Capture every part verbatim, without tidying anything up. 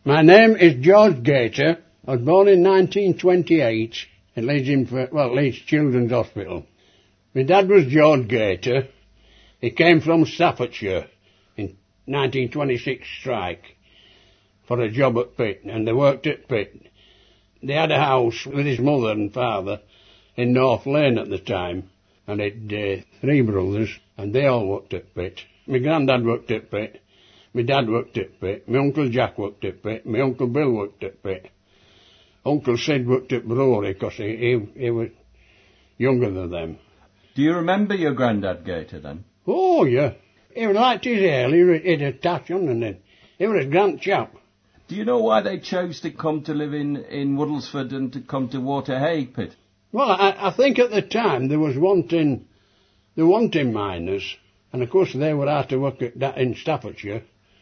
My name is George Gator. I was born in nineteen twenty-eight at Leeds, Inf- well, Leeds Children's Hospital. My dad was George Gator. He came from Staffordshire in nineteen twenty-six strike for a job at Pitt, and they worked at Pitt. They had a house with his mother and father in North Lane at the time, and had uh, three brothers, and they all worked at Pitt. My granddad worked at Pitt, my dad worked at Pitt, my Uncle Jack worked at Pitt, my Uncle Bill worked at Pitt. Uncle Sid worked at Brewery because he, he, he was younger than them. Do you remember your granddad Gator then? Oh, yeah. He liked his ale, he, he had a touch on, and then he was a grand chap. Do you know why they chose to come to live in, in Woodlesford and to come to Waterhague, Pitt? Well, I, I think at the time there was wanting, they were wanting miners, and of course they were out to work at that in Staffordshire.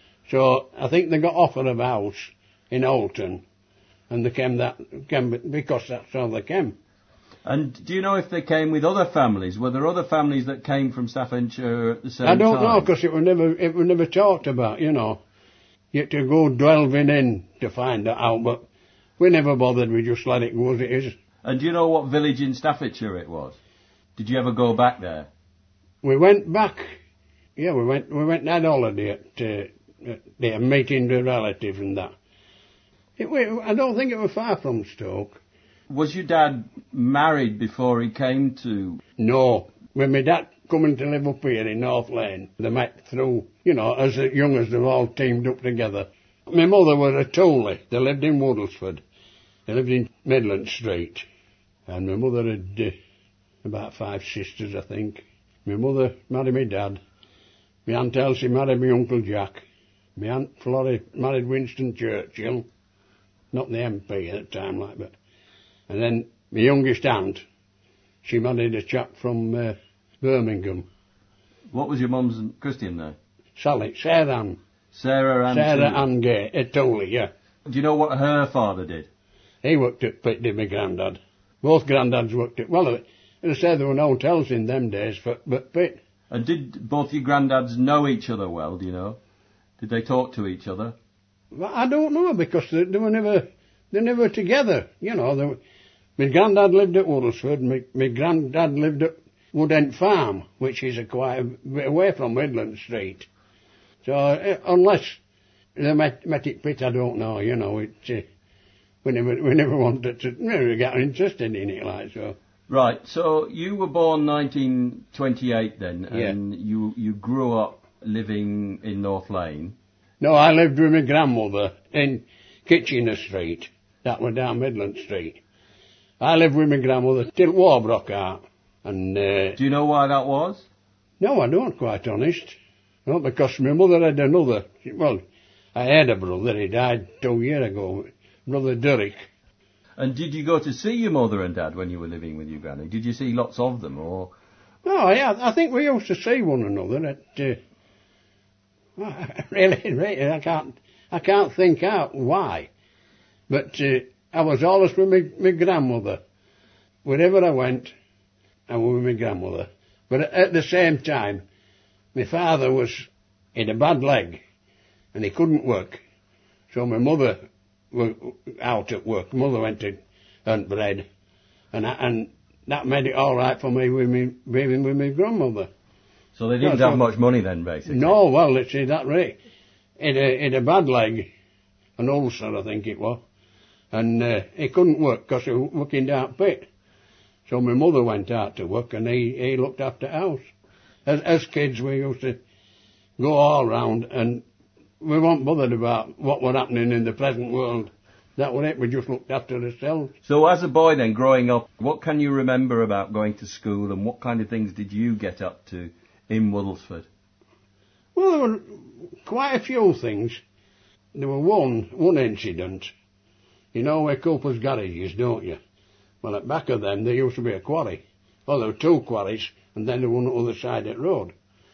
So I think they got offered a house in Alton, and they came that came because that's how they came. And do you know if they came with other families? Were there other families that came from Staffordshire at the same I time? don't know, because it was never it was never talked about, you know. You had to go delving in to find that out, but we never bothered. We just let it go as it is. And do you know what village in Staffordshire it was? Did you ever go back there? We went back. Yeah, we went. We went and had holiday at, uh, at there, meeting the relatives and that. It, we, I don't think it was far from Stoke. Was your dad married before he came to... No. When my dad coming to live up here in North Lane, they met through, you know, as young as they've all teamed up together. My mother was a Tooley. They lived in Woodlesford. They lived in Midland Street. And my mother had uh, about five sisters, I think. My mother married my dad. My Aunt Elsie married my Uncle Jack. My Aunt Florrie married Winston Churchill. Not the M P at the time, like that. And then my youngest aunt, she married a chap from uh, Birmingham. What was your mum's Christian name? Sally, Sarah Ann. Sarah Ann. Sarah Ann Gay, at Tooley, yeah. Do you know what her father did? He worked at Pitt, did my granddad. Both granddads worked at, well, as I said, there were no hotels in them days, for, but Pitt. And did both your granddads know each other well, do you know? Did they talk to each other? Well, I don't know, because they, they were never, they never together, you know. They were, my granddad lived at Woodlesford, my, my granddad lived at Woodend Farm, which is a quite a bit away from Midland Street. So, uh, unless they met, met at Pitt, I don't know, you know, it, uh, we never, we never wanted to, never got interested in it, like, so. Right, so you were born nineteen twenty-eight then, and yeah. you, you grew up living in North Lane. No, I lived with my grandmother in Kitchener Street, that was down Midland Street. I lived with my grandmother till war broke out. And, uh, do you know why that was? No, I don't, quite honest. No, because my mother had another, well, I had a brother, he died two years ago, Brother Derrick. And did you go to see your mother and dad when you were living with your granny? Did you see lots of them, or...? No, yeah, I think we used to see one another at, uh, well, really, really, I can't, I can't think out why. But, uh, I was always with my, my grandmother. Wherever I went, I was with my grandmother. But at the same time, my father was in a bad leg, and he couldn't work. So my mother was out at work. Mother went to hunt bread, and I, and that made it all right for me with me being with my grandmother. So they didn't no, have so, much money then, basically? No, well, let's see that right. In a, in a bad leg, an ulcer, I think it was. And uh, he couldn't work because he was working down Pitt. So my mother went out to work, and he, he looked after the house. As, as kids, we used to go all round, and we weren't bothered about what was happening in the present world. That was it, we just looked after ourselves. So as a boy then, growing up, what can you remember about going to school, and what kind of things did you get up to in Woodlesford? Well, there were quite a few things. There were one, one incident. You know where Cooper's Garage is, don't you? Well, at back of them, there used to be a quarry. Well, there were two quarries, and then there was one on the other side of the road.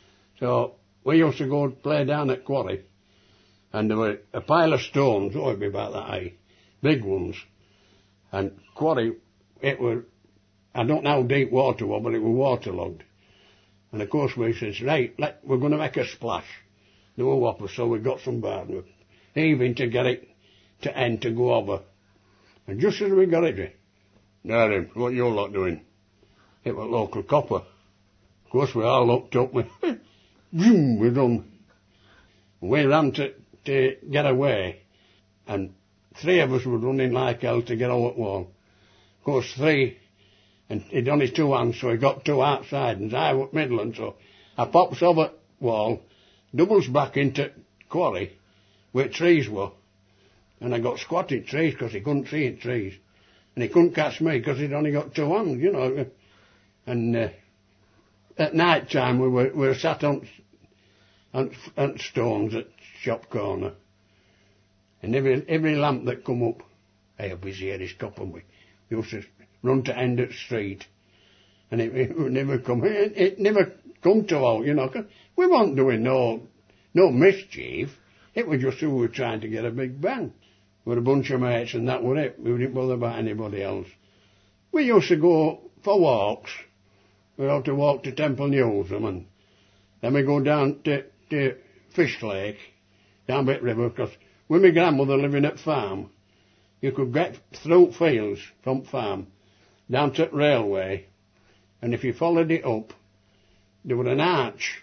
So we used to go and play down at quarry, and there were a pile of stones, oh, it'd be about that high, big ones. And quarry, it was, I don't know how deep water was, but it was waterlogged. And of course we says, right, let, we're going to make a splash. There were whoppers, so we got some bars, heaving to get it, to end to go over. And just as we got it, there him, what you lot doing? It was local copper. Of course we all looked up, we, zoom, we done. We ran to, to get away, and three of us were running like hell to get over the wall. Of course three, and he'd only two hands, so he got two outside, and I was middling, so I pops over the wall, doubles back into quarry, where trees were, and I got squatted trees, because he couldn't see in trees. And he couldn't catch me, because he'd only got two hands, you know. And uh, at night time, we were, we were sat on, on, on stones at shop corner. And every, every lamp that come up, hey, how busy here is copper, we used to run to end of the street. And it, it would never come, it, it never come to out, you know, 'cause we weren't doing no, no mischief. It was just we were trying to get a big bang. We were a bunch of mates and that was it. We didn't bother about anybody else. We used to go for walks. We'd have to walk to Temple Newsham, and then we go down to, to Fish Lake, down Bit River, because with my grandmother living at farm, you could get through fields from farm down to the railway, and if you followed it up, there was an arch,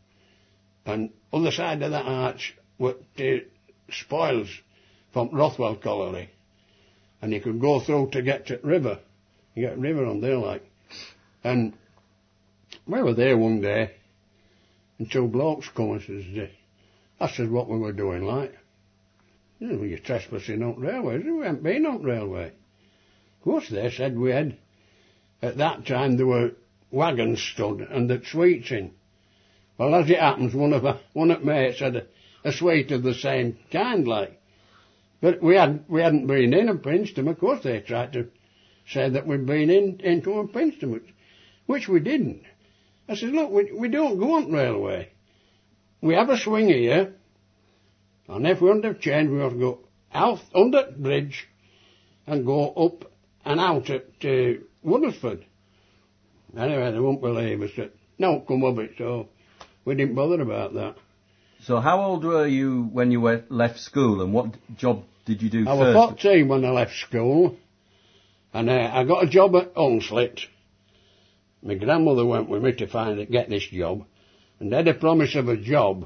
and other side of that arch were the spoils from Rothwell Colliery, and you could go through to get to the river. You get a river on there, like. And we were there one day, and two blokes come and says, I said what we were doing, like. You know, you're trespassing on railways. We hadn't been on railway. Of course, they said we had, at that time there were wagons stood and the sweets in. Well, as it happens, one of our, one of mates had a, a sweet of the same kind, like. But we hadn't, we hadn't been in and pinched them. Of course, they tried to say that we'd been in, into and pinched them, which, which we didn't. I said, look, we, we don't go on railway. We have a swing here, and if we want to change, we have to go out under the bridge and go up and out at uh, Woodersford. Anyway, they won't believe us that no come of it, so we didn't bother about that. So how old were you when you were, left school, and what job did you do I first? was fourteen when I left school, and uh, I got a job at Hunslet. My grandmother went with me to find it, get this job, and they had a promise of a job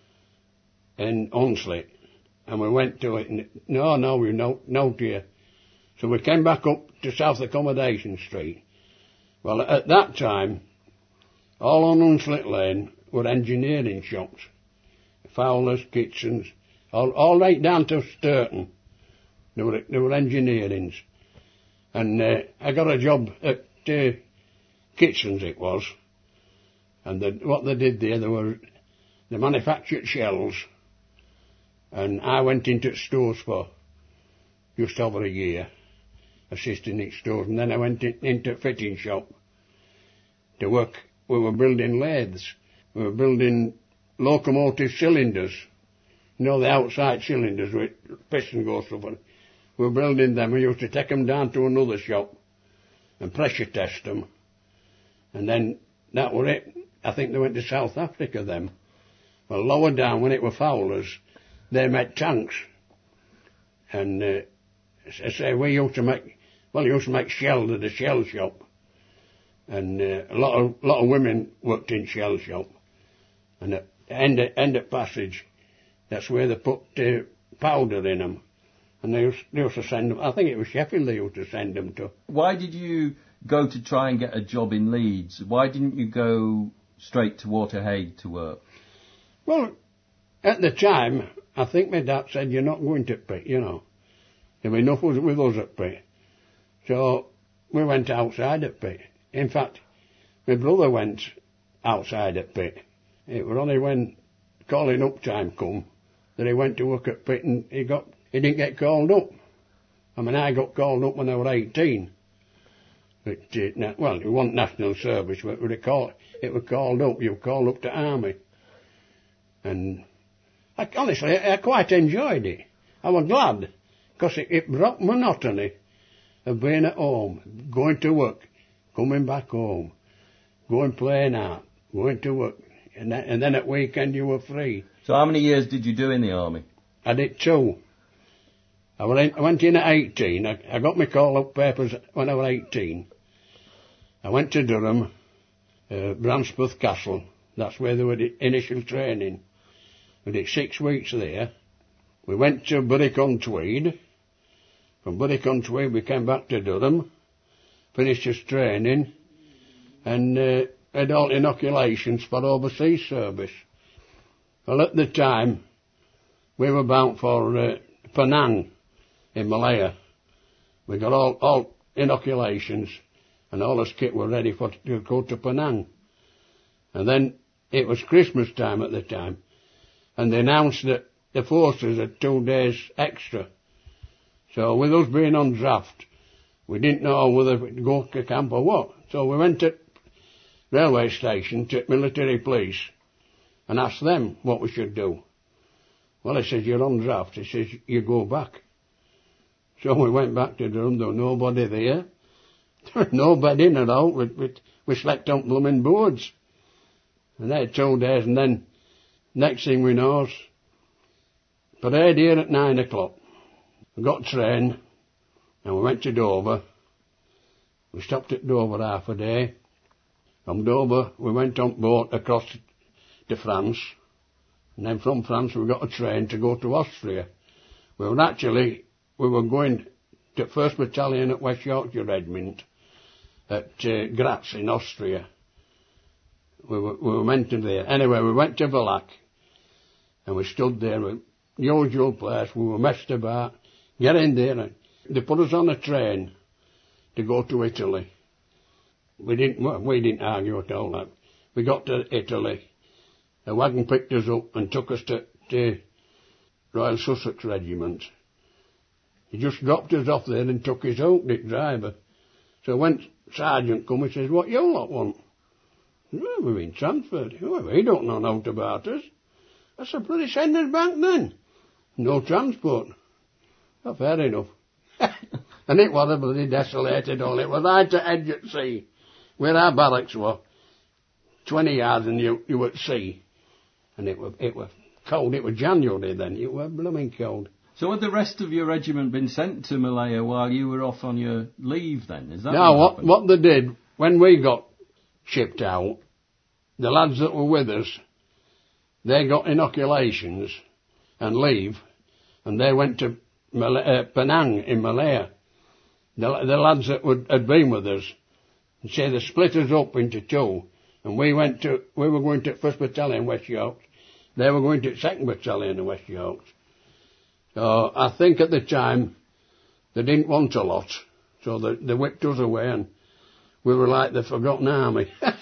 in Hunslet, and we went to it, and no, no, we no, no dear. So we came back up to South Accommodation Street. Well, at that time, all on Hunslet Lane were engineering shops. Fowlers, Kitchens, all, all right down to Sturton. There were, there were engineerings. And uh, I got a job at uh, Kitchens, it was. And the, what they did there, they were, they manufactured shells. And I went into stores for just over a year, assisting in stores. And then I went in, into a fitting shop to work. We were building lathes. We were building locomotive cylinders. You know, the outside cylinders with piston goes through. We were building them. We used to take them down to another shop and pressure test them. And then that was it. I think they went to South Africa then. Well, lower down, when it were Fowlers, they made tanks. And uh, I say we used to make, well, we used to make shells at a shell shop. And uh, a lot of lot of women worked in shell shop. And at the end of, end of passage, that's where they put uh, powder in them. And they used, they used to send them, I think it was Sheffield they used to send them to. Why did you go to try and get a job in Leeds? Why didn't you go straight to Waterhead to work? Well, at the time, I think my dad said, you're not going to pit, you know. There was enough with us at pit. So we went outside at pit. In fact, my brother went outside at pit. It was only when calling up time come that he went to work at pit, and he got he didn't get called up. I mean, I got called up when I was eighteen. But, uh, well, it wasn't national service, but it was called, it was called up. You were called up to army. And I, honestly, I, I quite enjoyed it. I was glad, because it, it broke monotony of being at home, going to work, coming back home, going playing out, going to work, and then, and then at weekend you were free. So how many years did you do in the army? I did two. I went in, I went in at eighteen. I, I got my call-up papers when I was eighteen. I went to Durham, uh, Branspeth Castle. That's where they were the initial training. We did six weeks there. We went to Berwick-on-Tweed. From Berwick-on-Tweed we came back to Durham, finished his training, and uh, had all inoculations for overseas service. Well, at the time, we were bound for uh, Penang in Malaya. We got all, all inoculations, and all us kit were ready for to go to Penang. And then it was Christmas time at the time, and they announced that the forces had two days extra. So with us being on draft, we didn't know whether to go to camp or what. So we went to railway station to military police and asked them what we should do. Well, he says, you're on draft. He says, you go back. So we went back to Durham. There was nobody there. There was no bedding at all. We, we, we slept on blooming boards. And they had two days, and then next thing we know is parade here at nine o'clock. We got train, and we went to Dover. We stopped at Dover half a day. From Dover, we went on boat across to France. And then from France, we got a train to go to Austria. We were actually, we were going to first Battalion at West Yorkshire Regiment at uh, Graz in Austria. We were, we were meant to there. Anyway, we went to Valak, and we stood there, the usual place. We were messed about. Get in there, and they put us on a train to go to Italy. We didn't, well, we didn't argue at all. That. We got to Italy. The wagon picked us up and took us to, to Royal Sussex Regiment. He just dropped us off there and took his oak dick driver. So when Sergeant come, he says, what you lot want? Well, we've been transferred. Well, we don't know nothing about us. I said, bloody send us back then. No transport. Oh, fair enough. And it was a bloody desolated hole. It was right to edge at sea, where our barracks were. Twenty yards and you, you were at sea. And it was, it was cold. It was January then. It was blooming cold. So had the rest of your regiment been sent to Malaya while you were off on your leave then? Is that No, what what, what they did, when we got shipped out, the lads that were with us, they got inoculations and leave, and they went to Mal- uh, Penang in Malaya. The, the lads that would, had been with us, and say they split us up into two, and we went to, we were going to first Battalion West Yorks, they were going to second Battalion in West Yorks. So I think at the time they didn't want a lot, so they, they whipped us away, and we were like the forgotten army.